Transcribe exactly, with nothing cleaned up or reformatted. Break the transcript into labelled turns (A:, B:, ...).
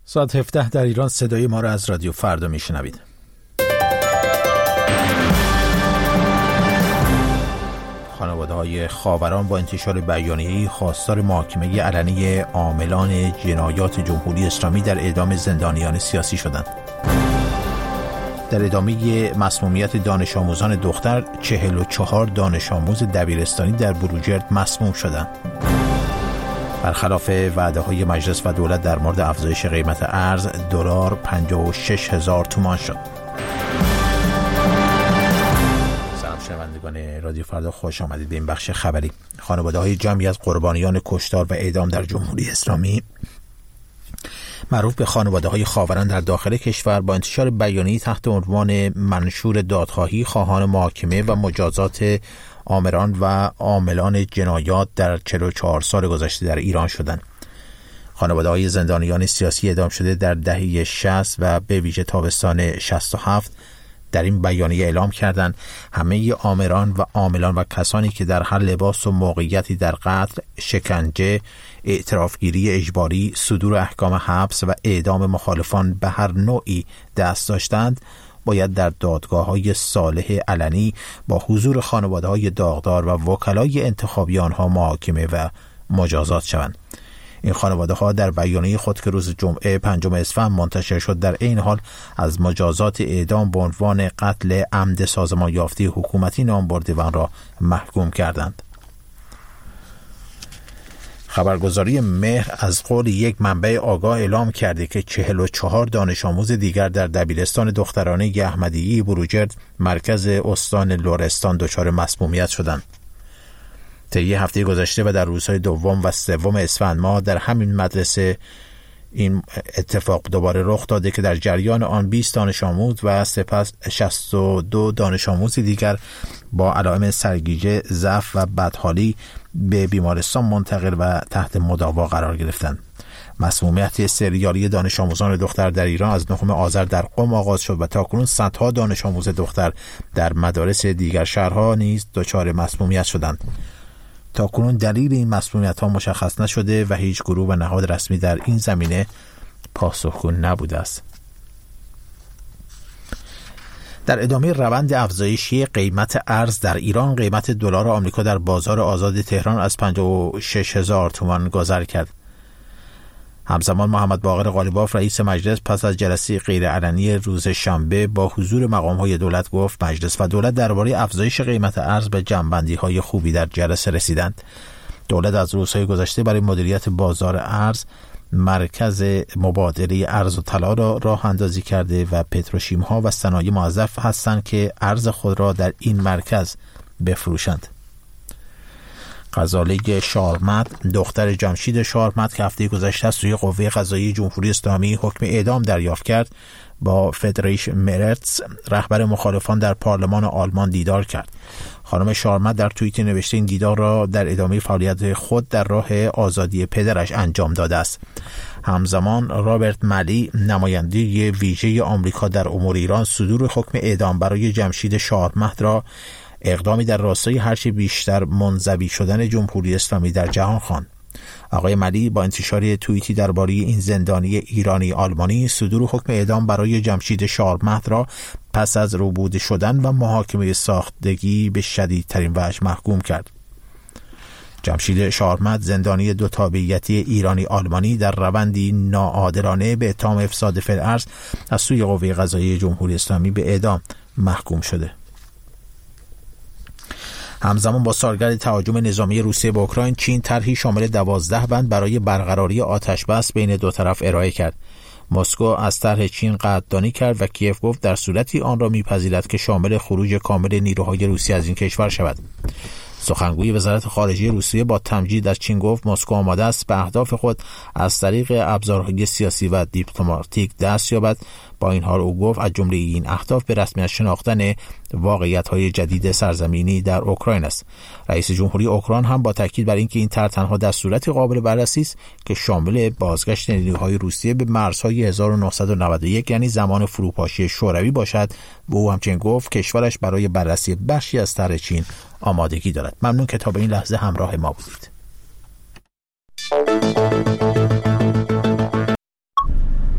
A: ساعت هفده در ایران. صدای ما را از رادیو فردا میشنوید. خانواده‌های خاوران با انتشار بیانیه‌ای خواستار محاکمه علنی عاملان جنایات جمهوری اسلامی در اعدام زندانیان سیاسی شدند. در ادامه مسمومیت دانش آموزان دختر، چهل و چهار دانش آموز دبیرستانی در بروجرد مسموم شدند. برخلاف وعده‌های مجلس و دولت در مورد افزایش قیمت ارز، دلار پنجاه و شش هزار تومان شد. سلام شنوندگان رادیو فردا، خوش آمدید به این بخش خبری. خانواده‌های جمعی از قربانیان کشتار و اعدام در جمهوری اسلامی معروف به خانواده‌های خاوران در داخل کشور با انتشار بیانیه‌ای تحت عنوان منشور دادخواهی خواهان محاکمه و مجازات آمران و عاملان جنایات در چهل و چهار سال گذشته در ایران شدند. خانواده‌های زندانیان سیاسی اعدام شده در دهه شصت و به ویژه تابستان شصت و هفت در این بیانیه اعلام کردند همه آمران و عاملان و کسانی که در هر لباس و موقعیتی در قتل، شکنجه، اعترافگیری اجباری، صدور احکام حبس و اعدام مخالفان به هر نوعی دست داشتند باید در دادگاه‌های صالح علنی با حضور خانواده‌های داغدار و وکلای انتخابی آنها محاکمه و مجازات شوند. این خانواده‌ها در بیانیه خود که روز جمعه پنجم اسفند منتشر شد در این حال از مجازات اعدام به عنوان قتل عمد سازمان یافته حکومتی نام برده و آن را محکوم کردند. خبرگزاری مهر از قول یک منبع آگاه اعلام کرده که چهل و چهار دانش آموز دیگر در دبیرستان دخترانه احمدیه بروجرد مرکز استان لرستان دچار مسمومیت شدند. طی هفته گذشته و در روزهای دوم و سوم اسفند ماه در همین مدرسه این اتفاق دوباره رخ داده که در جریان آن بیست دانش آموز و سپس شصت و دو دانش آموز دیگر با علائم سرگیجه، ضعف و بدحالی به بیمارستان منتقل و تحت مداوا قرار گرفتند. مسمومیت سریالی دانش آموزان دختر در ایران از نهم آذر در قم آغاز شد و تاکنون صدها دانش آموز دختر در مدارس دیگر شهرها نیز دچار مسمومیت شدند. تاکنون دلیل این مسمومیت ها مشخص نشده و هیچ گروه و نهاد رسمی در این زمینه پاسخگو نبوده است. در ادامه روند افزایشی قیمت ارز در ایران، قیمت دلار آمریکا در بازار آزاد تهران از پنجاه و شش هزار تومان گذر کرد. همزمان محمد باقر قالیباف رئیس مجلس پس از جلسه غیرعلنی روز شنبه با حضور مقام‌های دولت گفت مجلس و دولت درباره افزایش قیمت ارز به جمع‌بندی‌های خوبی در جلسه رسیدند. دولت از روزهای گذشته برای مدیریت بازار ارز مرکز مبادله ارز و طلا را راه اندازی کرده و پتروشیم‌ها و صنایع موظف هستند که ارز خود را در این مرکز بفروشند. غزاله شارمت، دختر جمشید شارمت که هفته گذشته از سوی قوه قضاییه جمهوری اسلامی حکم اعدام دریافت کرد، با فریدریش مرتز رهبر مخالفان در پارلمان آلمان دیدار کرد. خانم شارمت در توییت نوشته این دیدار را در ادامه فعالیت خود در راه آزادی پدرش انجام داده است. همزمان رابرت ملی، نماینده ویژه آمریکا در امور ایران، صدور حکم اعدام برای جمشید شارمت را اقدامی در راستای هرچه بیشتر منزوی شدن جمهوری اسلامی در جهان خواند. آقای ملی با انتشار توییتی درباره این زندانی ایرانی آلمانی صدور حکم اعدام برای جمشید شارمت را پس از روبوده شدن و محاکمه ساختگی به شدیدترین وجه محکوم کرد. جمشید شارمت، زندانی دو تابعیتی ایرانی آلمانی، در روندی ناعادلانه به اتهام افساد فی الارض از سوی قوه قضاییه جمهوری اسلامی به اعدام محکوم شده. همزمان با سالگرد تهاجم نظامی روسیه به اوکراین، چین طرحی شامل دوازده بند برای برقراری آتش بس بین دو طرف ارائه کرد. مسکو از طرح چین قدردانی کرد و کیف گفت در صورتی آن را میپذیرد که شامل خروج کامل نیروهای روسیه از این کشور شود. سخنگوی وزارت خارجه روسیه با تمجید از چین گفت مسکو آماده است به اهداف خود از طریق ابزارهای سیاسی و دیپلماتیک دست یابد. با این حال او گفت از جمله این اهداف به رسمیت شناختن واقعیت‌های جدید سرزمینی در اوکراین است. رئیس جمهوری اوکراین هم با تاکید بر اینکه این طرح تنها در صورتی قابل بررسی است که شامل بازگشت نیروهای روسیه به مرزهای هزار و نهصد و نود و یک یعنی زمان فروپاشی شوروی باشد. به او همچنین گفت کشورش برای بررسی بخشی از طرح چین آمادگی دارد. ممنون که تا به این لحظه همراه ما بودید.